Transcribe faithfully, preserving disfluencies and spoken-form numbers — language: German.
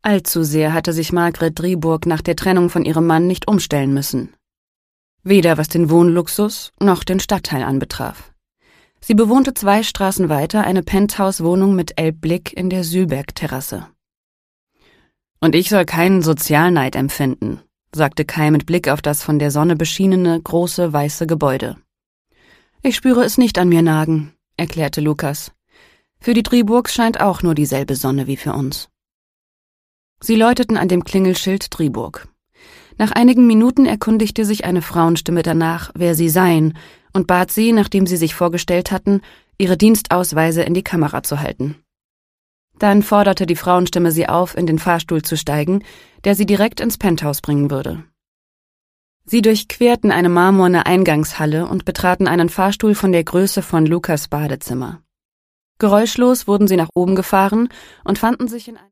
Allzu sehr hatte sich Margret Drieburg nach der Trennung von ihrem Mann nicht umstellen müssen. Weder was den Wohnluxus noch den Stadtteil anbetraf. Sie bewohnte zwei Straßen weiter eine Penthouse-Wohnung mit Elbblick in der Sühlberg-Terrasse. »Und ich soll keinen Sozialneid empfinden«, sagte Kai mit Blick auf das von der Sonne beschienene, große, weiße Gebäude. »Ich spüre es nicht an mir nagen«, erklärte Lukas. »Für die Drieburgs scheint auch nur dieselbe Sonne wie für uns.« Sie läuteten an dem Klingelschild Drieburg. Nach einigen Minuten erkundigte sich eine Frauenstimme danach, wer sie seien, und bat sie, nachdem sie sich vorgestellt hatten, ihre Dienstausweise in die Kamera zu halten. Dann forderte die Frauenstimme sie auf, in den Fahrstuhl zu steigen, der sie direkt ins Penthouse bringen würde. Sie durchquerten eine marmorne Eingangshalle und betraten einen Fahrstuhl von der Größe von Lukas' Badezimmer. Geräuschlos wurden sie nach oben gefahren und fanden sich in einem